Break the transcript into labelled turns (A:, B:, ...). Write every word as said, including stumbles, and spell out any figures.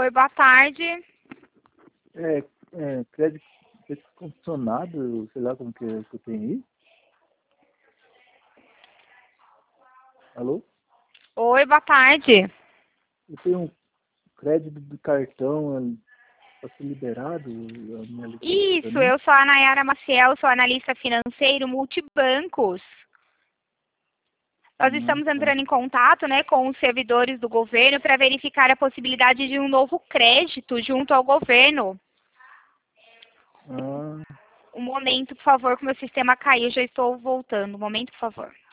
A: Oi, boa tarde.
B: É, é crédito, crédito condicionado, sei lá como que, é que eu tenho aí. Alô?
A: Oi, boa tarde.
B: Eu tenho um crédito do cartão para ser liberado, a minha licença para
A: Isso,
B: mim.
A: eu sou a Nayara Maciel, sou analista financeiro multibancos. Nós
B: Ah,
A: estamos
B: tá.
A: entrando em contato, né, com os servidores do governo para verificar a possibilidade de um novo crédito junto ao governo.
B: Ah,
A: Um momento, por favor, que o meu sistema caiu, já estou voltando. Um momento, por favor.